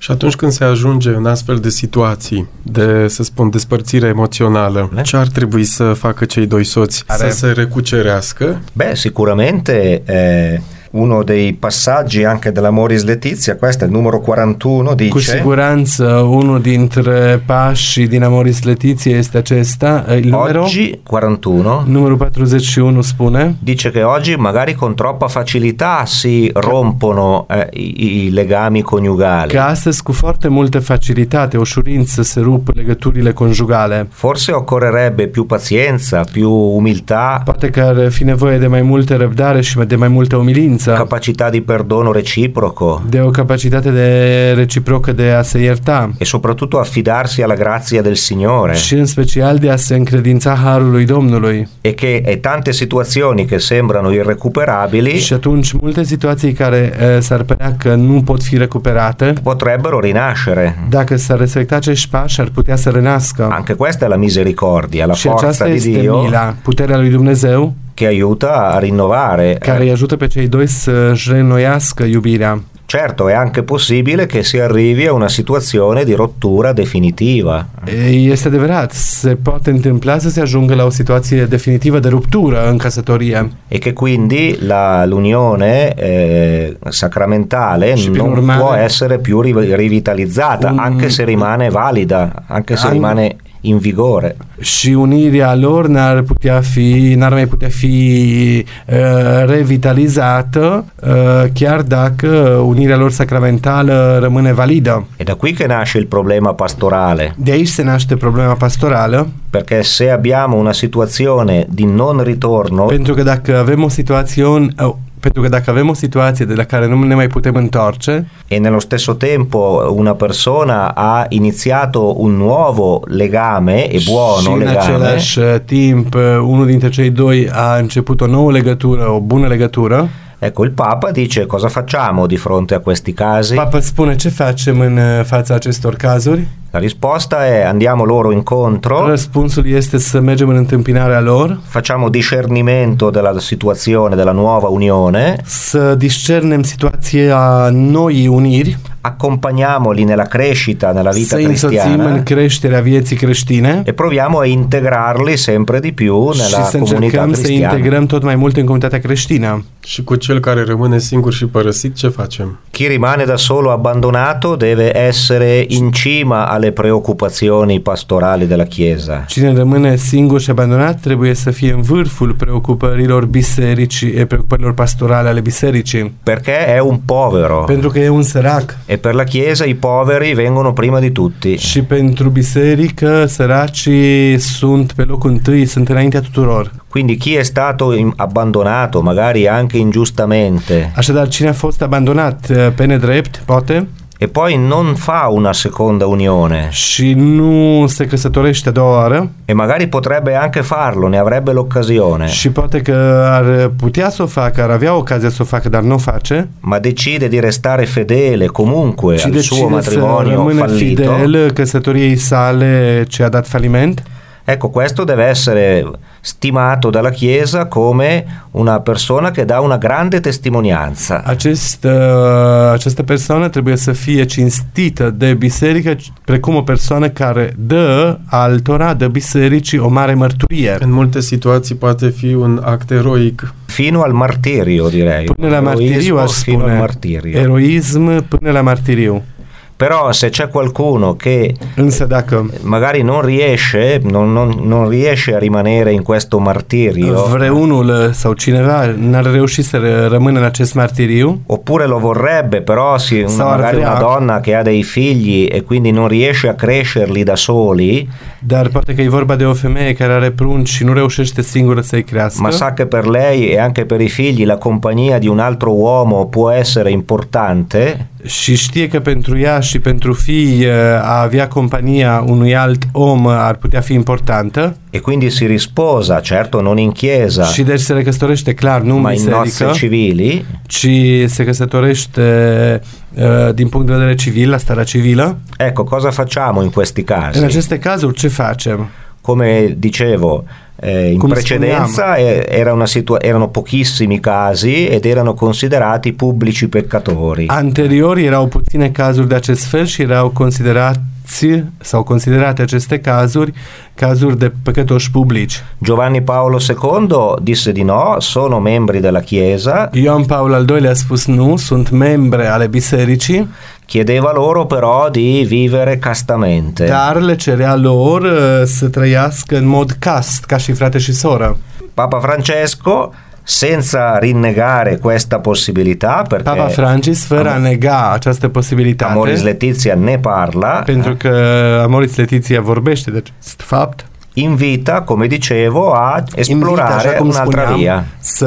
Și atunci când se ajunge în astfel de situații de, să spun, despărțire emoțională, ce ar trebui să facă cei doi soți? Să se recucerească? Beh, sicuramente uno dei passaggi anche dell'Amoris Laetitia, questo è il numero 41, dice... Cu siguranță, unul dintre pașii din Amoris Laetitia este acesta, il numero... Oggi, 41... Numărul 41 spune... Dice che oggi magari con troppa facilità si rompono i legami coniugali. Că astăzi cu foarte multă facilitate, ușurință se rup legăturile conjugale. Forse occorrerebbe più pazienza, più umiltà. Poate că ar fi nevoie de mai multă răbdare și de mai multă umilință. Capacità di perdono reciproco. De o capacitate de reciprocă de a se ierta. E soprattutto affidarsi alla grazia del Signore. Și în special de a se încredința harului Domnului. E che tante situazioni che sembrano irrecuperabili. Și atunci multe situații care s-ar părea că nu pot fi recuperate potrebbero rinascere. Dacă s-ar respecta acești pași, ar putea să renască. Anche questa è la misericordia, la și forza di Dio. Mila, puterea lui Dumnezeu che aiuta a rinnovare. Care îi ajută pe cei doi să-și reînnoiască iubirea. Certo, è anche possibile che si arrivi a una situazione di rottura definitiva. Este adevărat, se poate întâmpla să se ajungă la o situație definitivă de ruptură în căsătorie. E che quindi l'unione sacramentale non può essere più rivitalizzata, anche se rimane valida, anche se rimane in vigore. Și unirea lor n-ar mai putea fi revitalizată chiar dacă unirea lor sacramentală rămâne validă. E da qui che nasce il problema pastorale. De aici se naște problema pastorală. Perché se abbiamo una situazione di non ritorno, pentru că dacă avem o situație de la care nu ne mai putem întoarce e nello stesso tempo una persona ha iniziato un nuovo legame e buono legame, și în același timp unul dintre cei doi a început o nouă legătură, o bună legătură, ecco, il Papa dice cosa facciamo di fronte a questi casi? Papa spune ce facem în fața acestor cazuri? La risposta è andiamo loro incontro. Răspunsul este să mergem în întâmpinarea lor. Facciamo discernimento della situazione della nuova unione. Să discernem situația noii uniri. Accompagniamoli nella crescita, nella vita cristiana. Să însoțim în creșterea vieții creștine. E proviamo a integrarli sempre di più nella comunità cristiana. Și să încercăm să integrăm tot mai mult în comunitatea creștină. Și cu cel care rămâne singur și părăsit, ce facem? Chi rimane da solo abbandonato deve essere in cima alle preoccupazioni pastorali della Chiesa. Cine rămâne singur și abandonat trebuie să fie în vârful preocupărilor preocupărilor pastorale ale bisericii. Perché è un povero. Pentru că e un sărac. E per la Chiesa i poveri vengono prima di tutti. Și pentru biserică săracii sunt pe locul întâi, sunt înaintea tuturor. Quindi chi è stato abbandonato, magari anche ingiustamente. Așadar, cine a fost abandonat pe nedrept, poate, e poi non fa una seconda unione și nu se căsătorește a doua oară, e magari potrebbe anche farlo, ne avrebbe l'occasione, și poate că ar putea să o facă, ar avea ocazia să o facă, dar nu o face, ma decide di restare fedele comunque al suo matrimonio fallito, fidel căsătoriei sale ce a dat faliment. Ecco, questo deve essere stimato dalla Chiesa come una persona che dà una grande testimonianza. Această persoană trebuie să fie cinstită de biserică precum o persoană care dă altora, dă bisericii o mare mărturie. În multe situații poate fi un act eroic. Fino al martirio, direi. Până la martiriu, aș spune. Eroism până la martiriu. Però se c'è qualcuno che însă dacă magari non riesce a rimanere in questo martirio, vreunul sau cineva n-ar reuși să rămână în acest martiriu, oppure lo vorrebbe, però magari una donna che ha dei figli e quindi non riesce a crescerli da soli, dar poate că e vorba de o femeie care are prunci și nu reușește singură să-i crească, ma sa che per lei e anche per i figli la compagnia di un altro uomo può essere importante, și știe că pentru ea și pentru fii a avea compania unui alt om ar putea fi importantă. E quindi si risposa, certo non in chiesa, și deci se recăsătorește clar nu în biserică, nozze civili, ci se căsătorește din punct de vedere civil, la starea civilă. Ecco, cosa facciamo in questi casi? În aceste cazuri ce facem? Come dicevo, in precedenza erano pochissimi casi ed erano considerati pubblici peccatori. Anteriori erau puține cazuri de acest fel și erau considerate aceste cazuri de păcătoși publici. Giovanni Paolo II disse di no, sono membri della Chiesa. Ioan Paul al II a spus nu, sunt membre ale bisericii. Chiedeva loro però di vivere castamente. Dar le cerea lor să trăiască în mod cast, ca și frate și soră. Papa Francesco, senza rinnegare questa possibilità, perché Papa Francis, fără a nega această posibilitate, Amoris Laetitia ne parla, pentru că Amoris Laetitia vorbește de acest fapt, invita, come dicevo, a esplorare un'altra via,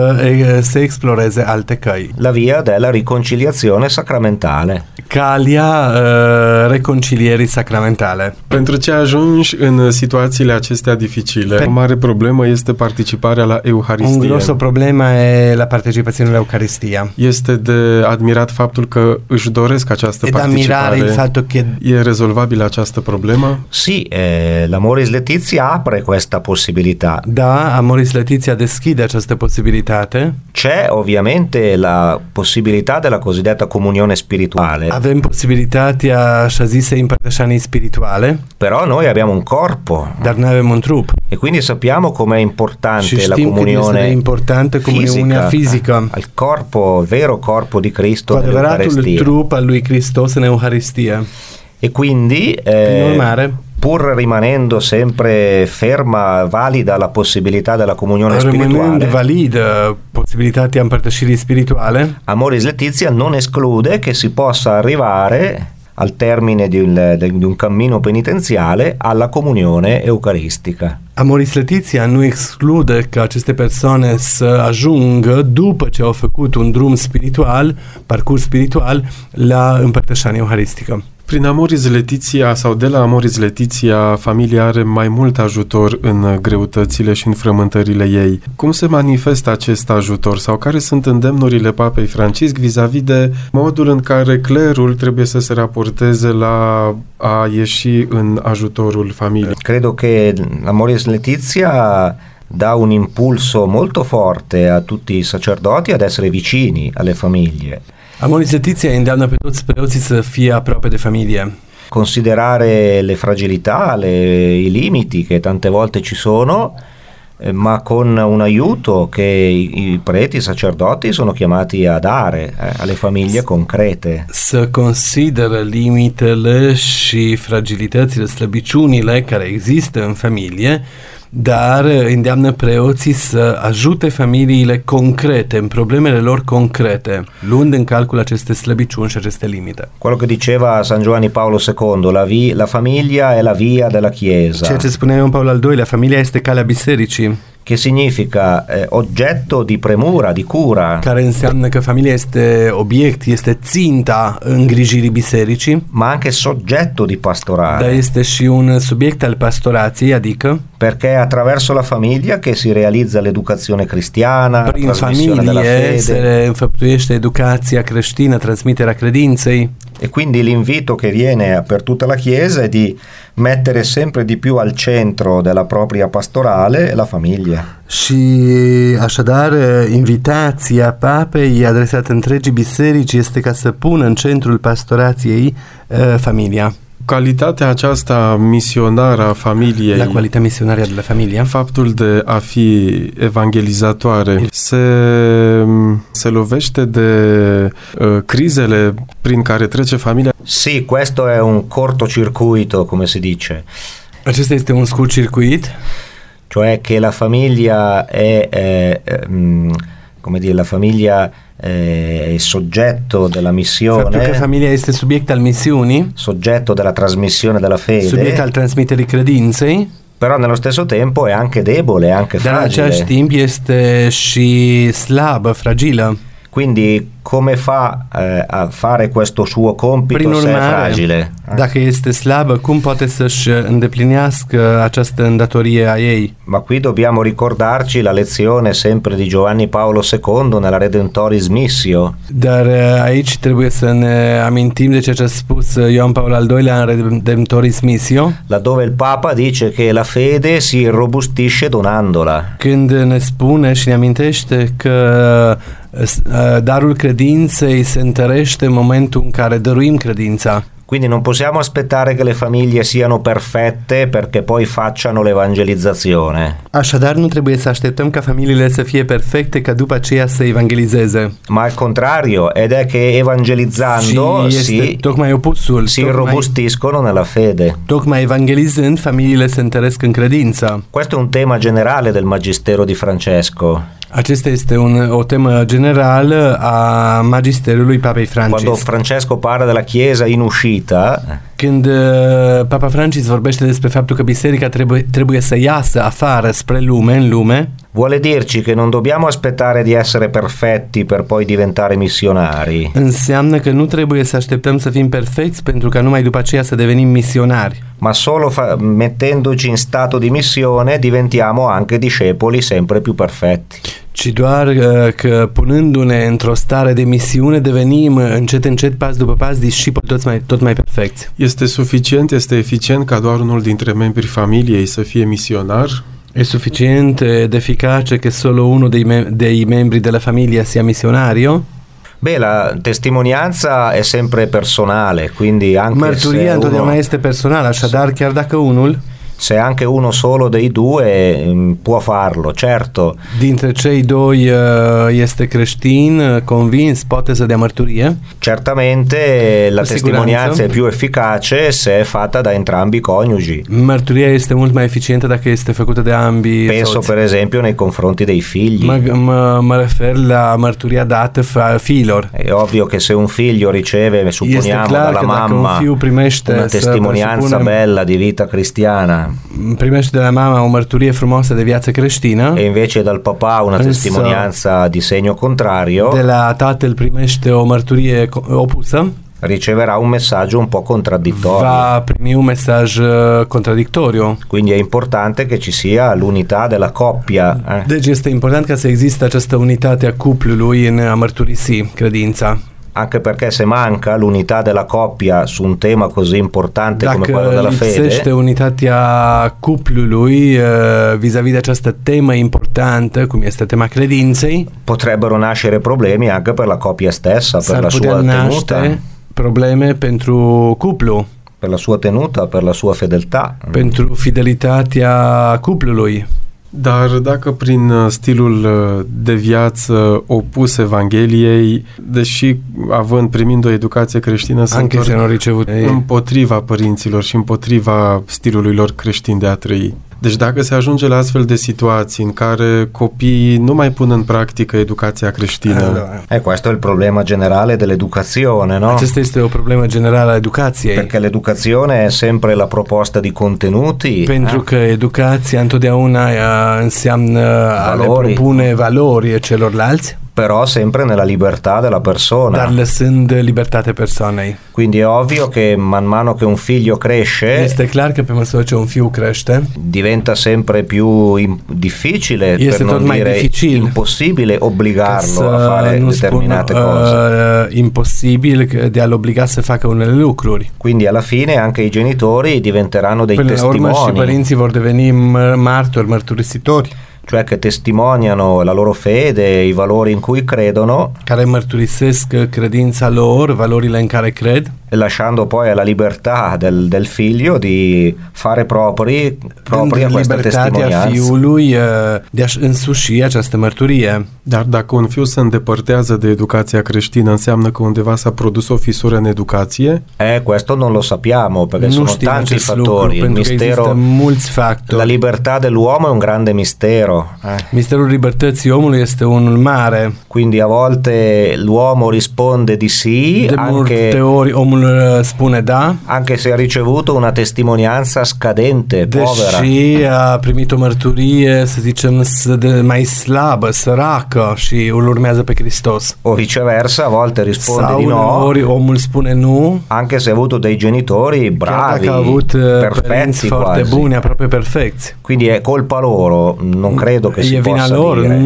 să exploreze alte căi. La via della riconciliazione sacramentale. Calea reconcilierii sacramentale. Pentru ce ajungi în situațiile acestea dificile, o mare problemă este participarea la Euharistie. Un grosso problema è la partecipazione all'Eucaristia. Este de admirat faptul că își doresc această participare. Il fatto che e rezolvabilă această problemă? Sì, l'Amoris Laetitia apre questa possibilità. Da, Amoris Laetitia deschide această posibilitate. C'è ovviamente la possibilità della cosiddetta comunione spirituale. Avem posibilitatea așa zisei împărtășanii spirituale. Però noi abbiamo un corpo. Dar noi avem un trup. E quindi sappiamo com'è importante și la comunione importantă comuniunea fizică. Al corpo, vero corpo di Cristo nell'Eucaristia. Il trup al lui Hristos în Euharistia. E quindi prin urmare, pur rimanendo sempre ferma, valida la possibilità della comunione spirituale, rămânând validă posibilitatea împărtășirii spirituale, Amoris Laetitia non esclude che si possa arrivare al termine di un cammino penitenziale alla comunione eucaristica. Amoris Laetitia nu exclude că aceste persoane să ajungă, după ce au făcut un drum spiritual, parcurs spiritual, la împărtășania euharistică. Prin Amoris Laetitia sau de la Amoris Laetitia, familia are mai mult ajutor în greutățile și în frământările ei. Cum se manifestă acest ajutor sau care sunt îndemnurile Papei Francisc vis-a-vis de modul în care clerul trebuie să se raporteze la a ieși în ajutorul familiei? Credo che Amoris Laetitia dà un impulso molto forte a tutti i sacerdoti ad essere vicini alle famiglie. Amoris Laetitia îndeamnă pe toți preoții să fie aproape de familie. Considerare le fragilità, i limiti che tante volte ci sono, ma con un aiuto che i preti, i sacerdoti sono chiamati a dare alle famiglie concrete. Să consideră limitele și fragilitățile, slăbiciunile care există în familie, dar îndeamnă preoții să ajute familiile concrete, în problemele lor concrete, luând în calcul aceste slăbiciuni și aceste limite. Quello che diceva San Giovanni Paolo II, la famiglia è la via della Chiesa. Ceea ce spunea Ioan Paul al II, familia este calea bisericii. Che significa oggetto di premura, di cura. Care înseamnă că familia este obiect, este ținta îngrijirii bisericii. Ma anche soggetto di pastorale. Dar este și un subiect al pastorației, adică perché è attraverso la famiglia che si realizza l'educazione cristiana, prin trasmissione della fede. se înfăptuiește educația creștină, transmiterea credinței. E quindi l'invito che viene per tutta la Chiesa è di mettere sempre di più al centro della propria pastorale la famiglia. Și așadar invitația Papei adresată întregii biserici este ca să pună în centrul pastorației familia. Calitatea aceasta misionară a familiei, la calitatea misionară de la familia, faptul de a fi evangelizatoare, se lovește de crizele prin care trece familia. Sì, questo è un cortocircuito, come si dice. Acesta este un scurt circuit, cioè che la famiglia è come dire, la famiglia è soggetto della missione. Faptul că familia este subiect al misiunii, soggetto della trasmissione della fede, subiect al transmiterii credinței, però nello stesso tempo è anche debole, è anche fragile. Dar în același timp este și slabă, fragilă. Quindi come fa a fare questo suo compito se è fragile? Dacă este slabă, cum poate să-și îndeplinească această îndatorie a ei? Ma qui dobbiamo ricordarci la lezione sempre di Giovanni Paolo II nella Redemptoris Missio. Dar aici trebuie să ne amintim de ceea ce a spus Ioan Paul al II-lea în Redemptoris Missio, laddove il Papa dice che la fede si irrobustisce donandola. când ne spune și ne amintește că darul credinței se întărește în momentul în care dăruim credința. Quindi non possiamo aspettare che le famiglie siano perfette perché poi facciano l'evangelizzazione. Așadar, nu trebuie să așteptăm ca familiile să fie perfecte ca după aceea să evangelizeze. Ma al contrario, ed è che evangelizzando tocmai opusul, si irrobustiscono nella fede. Tocmai evangelizând, familiile se întăresc în credință. Questo è un tema generale del Magistero di Francesco. Acesta este o temă generală a magisteriului Papei Francis. Quando Francesco parla della Chiesa in uscita, când Papa Francis vorbește despre faptul că biserica trebuie să iasă afară spre lume, în lume, vuole dirci che non dobbiamo aspettare di essere perfetti per poi diventare missionari. Înseamnă că nu trebuie să așteptăm să fim perfecți pentru ca numai după aceea să devenim misionari. Ma solo mettendoci in stato di missione diventiamo anche discepoli sempre più perfetti. Ci doar că punându-ne într-o stare de misiune devenim încet, pas după pas, discipoli tot mai perfecți. Este suficient, este eficient ca doar unul dintre membrii familiei să fie misionar? È sufficiente ed efficace che solo uno dei membri della famiglia sia missionario? Beh, la testimonianza è sempre personale, quindi anche Mărturia întotdeauna este personală, așadar chiar dacă unul, se anche uno solo dei due può farlo, certo. Dintre cei doi este creștin, convins, poate să dea mărturie. Certamente la testimonianza è più efficace se è fatta da entrambi i coniugi. Mărturia este mult mai eficientă dacă este făcută de ambii Penso soți. Per esempio nei confronti dei figli. Mă refer la mărturia dată fiilor. È ovvio che se un figlio riceve, supponiamo, dalla mamma una testimonianza bella di vita cristiana, primește de la mama o mărturie frumoasă de viață creștină, e invece dal papà una testimonianza di segno contrario, de la tatăl primește o mărturie opusă, riceverà un messaggio un po' contraddittorio. Va primi un mesaj contraddittoriu. Quindi è importante che ci sia l'unità della coppia. Deci este important ca să existe această unitate a cuplului în a mărturisi credința. Anche perché se manca l'unità della coppia su un tema così importante come quello della fede, dacă lipsește unitatea cuplului vis-a-vis de această temă importantă, cum este tema credinței, potrebbero nascere problemi anche per la coppia stessa, per la sua tenuta. Probleme pentru cuplu, per la sua tenuta, per la sua fedeltà, pentru fidelitatea cuplului. Dar dacă prin stilul de viață opus Evangheliei, deși primind o educație creștină, sunt împotriva părinților și împotriva stilului lor creștin de a trăi. Deci dacă se ajunge la astfel de situații în care copiii nu mai pun în practică educația creștină. Questo è il problema generale dell'educazione, no? Acesta este o problemă generală a educației. Perché l'educazione è sempre la proposta di contenuti. Pentru că educația întotdeauna înseamnă a le propune valori celorlalți. Però sempre nella libertà della persona. Dar lăsând libertate persoanei. Quindi è ovvio che man mano che un figlio cresce, este clar că pe măsură ce un fiu crește, diventa sempre più difficile, este per non dire impossibile, obbligarlo a fare determinate cose. Imposibil de a-l obliga să facă unele lucruri. Quindi alla fine anche i genitori diventeranno dei testimoni. Până la urmă și părinții vor deveni martori, mărturisitori. Cioè che testimoniano la loro fede, i valori in cui credono, care mărturisesc credința lor, valorile în care cred, lasciando poi alla libertà del figlio di fare propria questa testimonianza. Fiului de a-și însuși această mărturie. Dar dacă un fiu se îndepărtează de educația creștină, înseamnă că undeva s-a produs o fisură în educație? Questo non lo sappiamo, perché sono tanti fattori. Il mistero, mulți factori. La libertà dell'uomo è un grande mistero. Misterul libertății omului este unul mare. Quindi a volte l'uomo risponde di sì, de multe ori omul unul spune da, anche se ha ricevuto una testimonianza scadente, povera. deși a primit o mărturie, să zicem, mai slabă, săracă și îl urmează pe Hristos. O viceversa, a volte risponde Sau di no, uneori omul spune nu, anche se ha avuto dei genitori chiar bravi, dacă a avut părinți perfetti foarte quasi. buni, aproape perfecți. Quindi è colpa loro, non credo che si E vina possa lor, dire.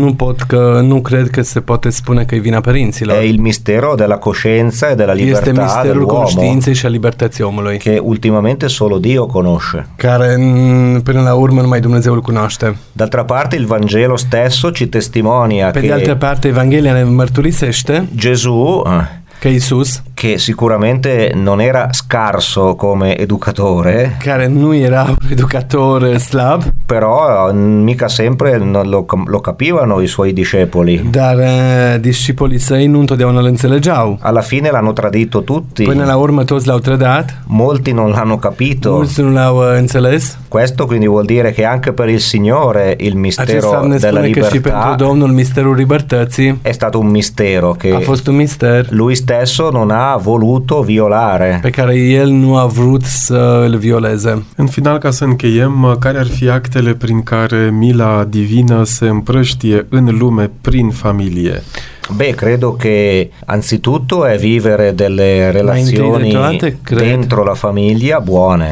nu cred că se poate spune că e vina părinților. È il mistero della coscienza e della Este libertà misterul dell'uomo conștiinței și a libertății omului, che ultimamente solo Dio conosce. care până la urmă numai Dumnezeu îl cunoaște. D'altra parte il Vangelo stesso ci testimonia Pe de altă che parte, Evanghelia ne mărturisește Gesù, că Iisus, che sicuramente non era scarso come educatore, care nu era un educator slab, però mica sempre lo capivano i suoi discepoli. dar discipolii săi nu întotdeauna îl înțelegeau. Alla fine l'hanno tradito tutti, Până la urmă toți l-au trădat, molti non l'hanno capito. mulți nu l-au înțeles. Questo quindi vuol dire che anche per il Signore il Acesta mistero ne della spune că și pentru libertà Domnul misterul libertății è stato un mistero a che fost un mister lui stesso non ha voluto violare. pe care el nu a vrut să îl violeze. În final, ca să încheiem, care ar fi actele prin care mila divină se împrăștie în lume prin familie? Beh, credo che anzitutto è vivere delle relazioni toate, cred. dentro la famiglia buone,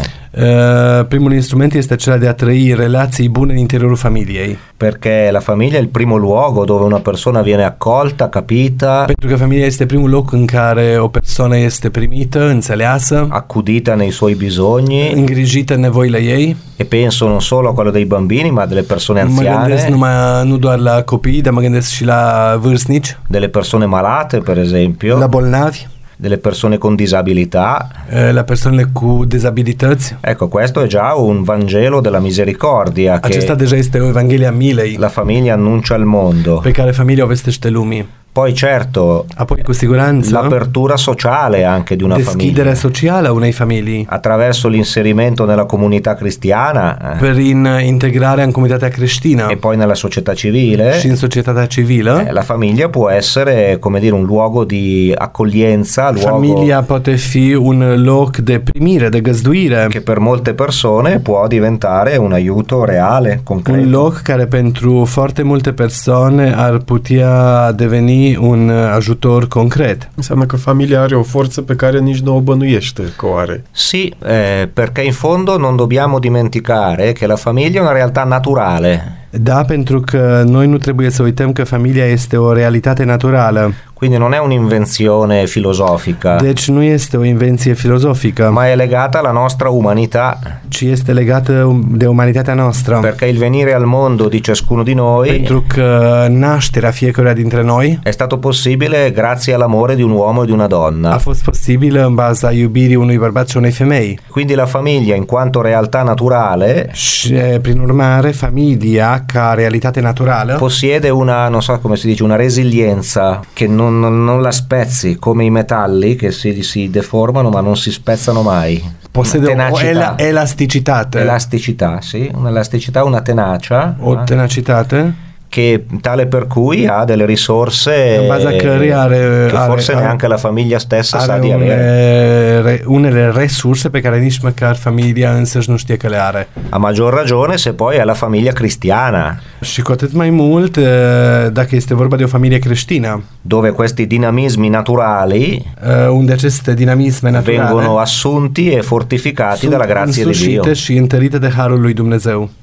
Primul instrument este acela de a trăi relații bune în interiorul familiei. perché la famiglia è il primo luogo dove una persona viene accolta, capita, Pentru că familia este primul loc în care o persoană este primită, înțeleasă, accudita nei suoi bisogni, îngrijită în nevoile ei. e penso non solo a quello dei bambini ma delle persone Mă gândesc anziane, nu doar la copii, dar mă gândesc și la vârstnici, delle persone malate per esempio, la bolnavi, delle persone con disabilità. la persoanele cu dezabilități. Ecco, questo è già un Vangelo della misericordia Acesta che deja este o Evanghelia milei la famiglia annuncia al mondo. pe care familia o vestește lumii. Poi certo, Apoi, cu siguranță, l'apertura sociale anche di una deschiderea famiglia, socială a unei familii attraverso l'inserimento nella comunità cristiana prin integrarea în comunitatea creștină e poi nella società civile. și în societatea civilă. La famiglia può essere, come dire, un luogo di accoglienza, luogo Familia poate fi un loc de primire, de găzduire, che per molte persone può diventare un aiuto reale, un concreto. loc care pentru foarte multe persoane ar putea deveni un ajutor concret. Înseamnă că familia are o forță pe care nici nu o bănuiește că o are. Sì, perché in fondo non dobbiamo dimenticare che la famiglia è una realtà naturale. Da, pentru că noi nu trebuie să uităm că familia este o realitate naturală. Quindi non è un'invenzione filosofica, Deci nu este o invenție filozofică, ma è legata alla nostra umanità, ci este legată de umanitatea noastră. perché il venire al mondo di ciascuno di noi Pentru că nașterea fiecăruia dintre noi è stato possibile grazie all'amore di un uomo e di una a donna. fost posibilă în baza iubirii unui bărbat și unei femei. Quindi la famiglia, in quanto realtà naturale, Și, prin urmare, familia, ca realitate naturală, possiede una, non so come si dice, una resilienza che non la spezzi, come i metalli che si deformano ma non si spezzano mai. posedă o Tenacità. elasticitate. Elasticità, sì, un'elasticità, una tenacia, O tenacitate che tale per cui ha delle risorse în baza căreia are, che forse neanche la famiglia stessa sa are di avere. unele resurse pe care nici măcar familia însăși nu știe că le are. A maggior ragione se poi è la famiglia cristiana, Și cu atât mai mult dacă este vorba de o familie creștină, dove questi dinamismi naturali unde aceste dinamisme naturale vengono assunti e fortificati sunt dalla grazia di Dio. însușite și întărite de harul lui Dumnezeu.